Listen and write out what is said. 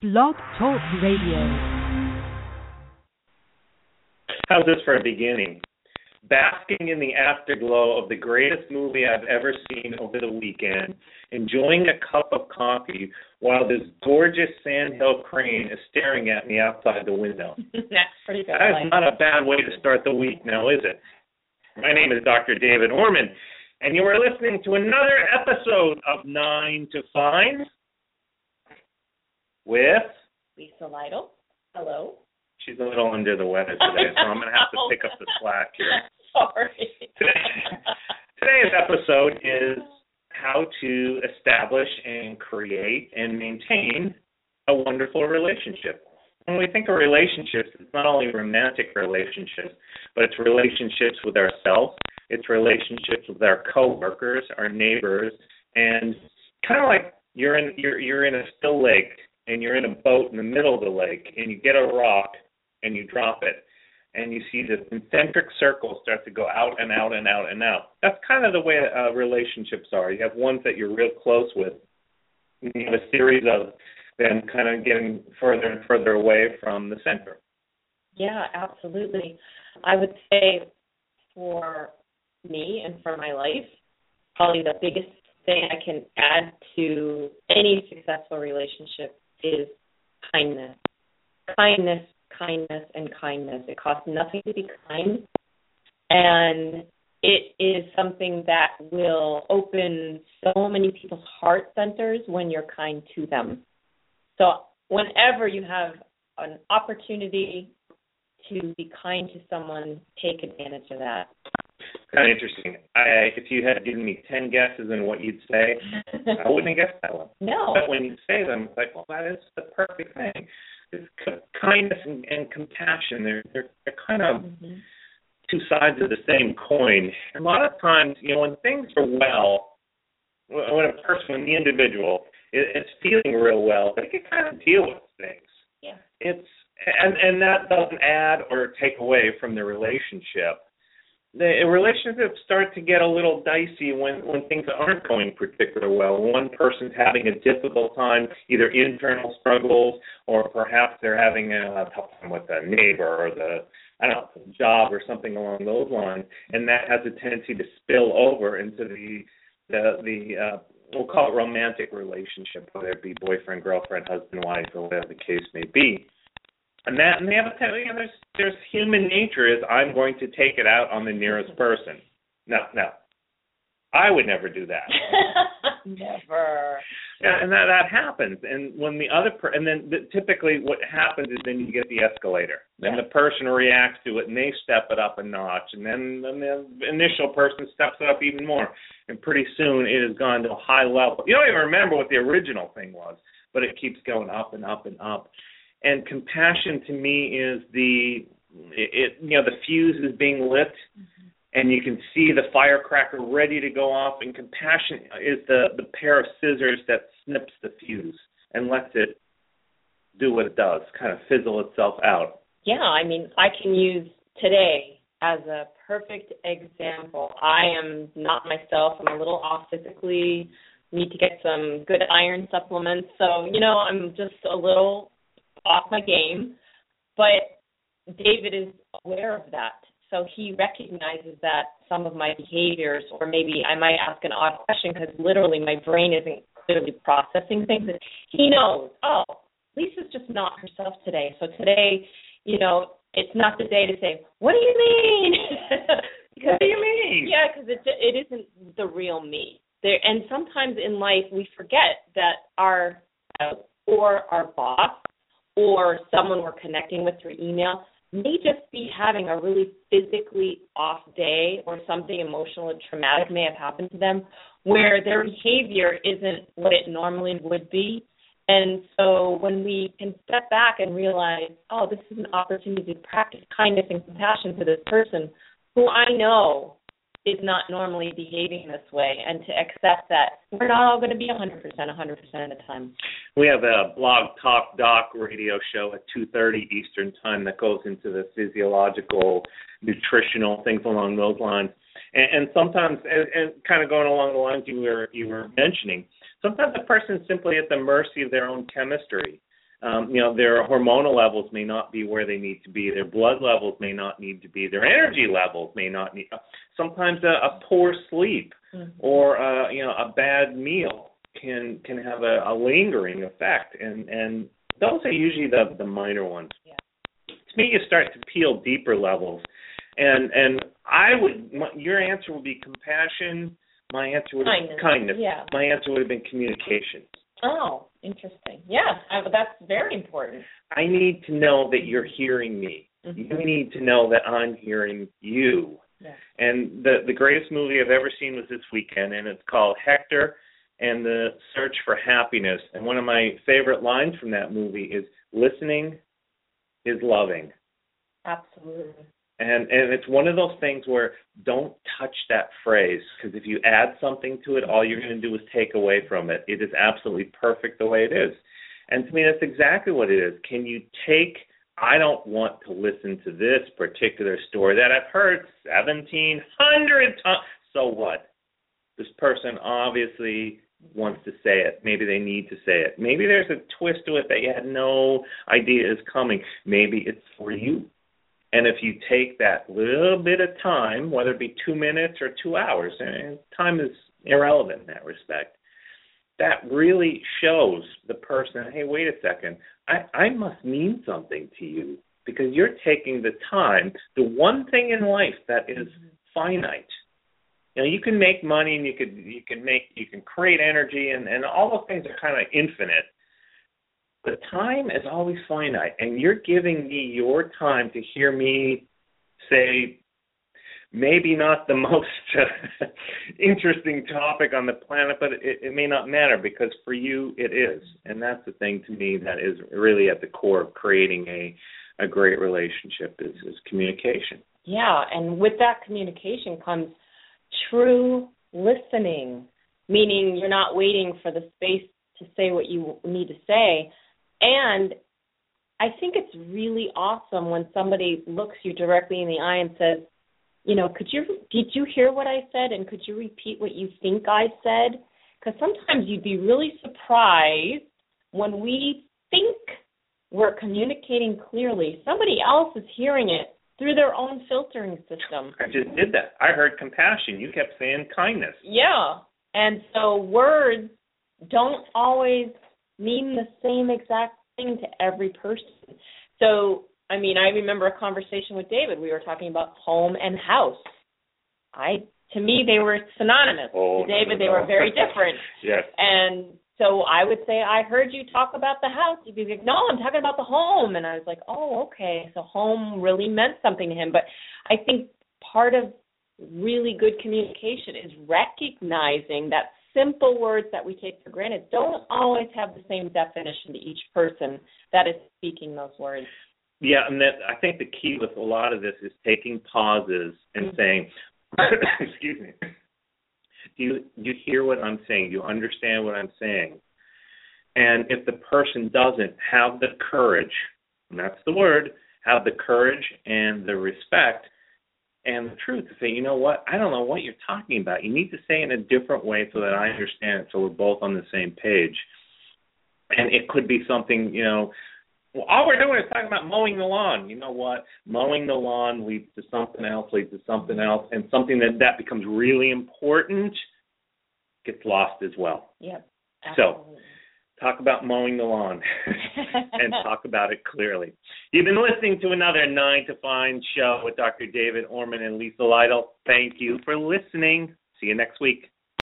Blog Talk Radio. How's this for a beginning? Basking in the afterglow of the greatest movie I've ever seen over the weekend, enjoying a cup of coffee while this gorgeous sandhill crane is staring at me outside the window. That's pretty good. That is not a bad way to start the week now, is it? My name is Dr. David Orman, and you are listening to another episode of 9 to 5 with Lisa Lytle. Hello. She's a little under the weather today, so I'm going to have to pick up the slack here. Sorry. Today's episode is how to establish and create and maintain a wonderful relationship. When we think of relationships, it's not only romantic relationships, but it's relationships with ourselves, it's relationships with our coworkers, our neighbors, and kind of like you're in a still lake and you're in a boat in the middle of the lake and you get a rock and you drop it, and you see the concentric circles start to go out and out and out and out. That's kind of the way relationships are. You have ones that you're real close with, and you have a series of them kind of getting further and further away from the center. Yeah, absolutely. I would say for me and for my life, probably the biggest thing I can add to any successful relationship is kindness. Kindness, and kindness. It costs nothing to be kind, and it is something that will open so many people's heart centers when you're kind to them. So whenever you have an opportunity to be kind to someone, take advantage of that. Kind of interesting. If you had given me 10 guesses on what you'd say, I wouldn't have guessed that one. No. But when you say them, it's like, well, that is the perfect thing. It's kindness and compassion. They're kind of two sides of the same coin. A lot of times, when things are well, when the individual is feeling real well, they can kind of deal with things. Yeah. And that doesn't add or take away from the relationship. The relationships start to get a little dicey when things aren't going particularly well. One person's having a difficult time, either internal struggles or perhaps they're having a tough time with a neighbor or the job or something along those lines, and that has a tendency to spill over into the we'll call it romantic relationship, whether it be boyfriend, girlfriend, husband, wife, or whatever the case may be. And they have there's human nature is I'm going to take it out on the nearest person. No, I would never do that. Never. Yeah, and that happens. And when the other typically what happens is then you get the escalator. Then the person reacts to it and they step it up a notch, and then the initial person steps it up even more. And pretty soon it has gone to a high level. You don't even remember what the original thing was, but it keeps going up and up and up. And compassion to me is the fuse is being lit, and you can see the firecracker ready to go off. And compassion is the pair of scissors that snips the fuse and lets it do what it does, kind of fizzle itself out. Yeah, I mean, I can use today as a perfect example. I am not myself. I'm a little off physically. Need to get some good iron supplements. So, I'm just a little off my game, but David is aware of that. So he recognizes that some of my behaviors, or maybe I might ask an odd question because literally my brain isn't clearly processing things. He knows, Lisa's just not herself today. So today, it's not the day to say, what do you mean? What do you mean? Yeah, because it isn't the real me. And sometimes in life we forget that our boss or someone we're connecting with through email may just be having a really physically off day, or something emotional and traumatic may have happened to them where their behavior isn't what it normally would be. And so when we can step back and realize, this is an opportunity to practice kindness and compassion for this person who I know is not normally behaving this way, and to accept that we're not all going to be 100% of the time. We have a Blog Talk Doc radio show at 2:30 Eastern Time that goes into the physiological, nutritional things along those lines. And sometimes, and kind of going along the lines you were mentioning, sometimes a person is simply at the mercy of their own chemistry. Their hormonal levels may not be where they need to be. Their blood levels may not need to be. Their energy levels may not need. Sometimes a poor sleep or a bad meal can have a lingering effect, and those are usually the minor ones. Yeah. To me, you start to peel deeper levels, and your answer would be compassion. My answer would be kindness. Yeah. My answer would have been communication. Oh, interesting. Yeah, that's very important. I need to know that you're hearing me. You need to know that I'm hearing you. Yeah. And the greatest movie I've ever seen was this weekend, and it's called Hector and the Search for Happiness. And one of my favorite lines from that movie is, listening is loving. Absolutely. And it's one of those things where don't touch that phrase, because if you add something to it, all you're going to do is take away from it. It is absolutely perfect the way it is. And to me, that's exactly what it is. Can you take, I don't want to listen to this particular story that I've heard 1,700 times. So what? This person obviously wants to say it. Maybe they need to say it. Maybe there's a twist to it that you had no idea is coming. Maybe it's for you. And if you take that little bit of time, whether it be 2 minutes or 2 hours, and time is irrelevant in that respect, that really shows the person, hey, wait a second, I must mean something to you because you're taking the time. The one thing in life that is finite. You can make money and you can create energy and all those things are kind of infinite. But time is always finite, and you're giving me your time to hear me say maybe not the most interesting topic on the planet, but it may not matter because for you it is. And that's the thing to me that is really at the core of creating a great relationship is communication. Yeah, and with that communication comes true listening, meaning you're not waiting for the space to say what you need to say. And I think it's really awesome when somebody looks you directly in the eye and says, did you hear what I said, and could you repeat what you think I said? Because sometimes you'd be really surprised when we think we're communicating clearly. Somebody else is hearing it through their own filtering system. I just did that. I heard compassion. You kept saying kindness. Yeah. And so words don't always mean the same exact thing to every person. So, I remember a conversation with David. We were talking about home and house. To me, they were synonymous. Oh, to David, no. They were very different. Yes. And so I would say, I heard you talk about the house. He'd be like, no, I'm talking about the home. And I was like, oh, okay. So home really meant something to him. But I think part of really good communication is recognizing that simple words that we take for granted don't always have the same definition to each person that is speaking those words. Yeah, and I think the key with a lot of this is taking pauses and saying, excuse me, do you hear what I'm saying? Do you understand what I'm saying? And if the person doesn't have the courage, and that's the word, have the courage and the respect and the truth to say, you know what, I don't know what you're talking about. You need to say it in a different way so that I understand it, so we're both on the same page. And it could be something, well, all we're doing is talking about mowing the lawn. You know what? Mowing the lawn leads to something else, and something that becomes really important gets lost as well. Yep. So talk about mowing the lawn and talk about it clearly. You've been listening to another 9 to 5 show with Dr. David Orman and Lisa Lytle. Thank you for listening. See you next week.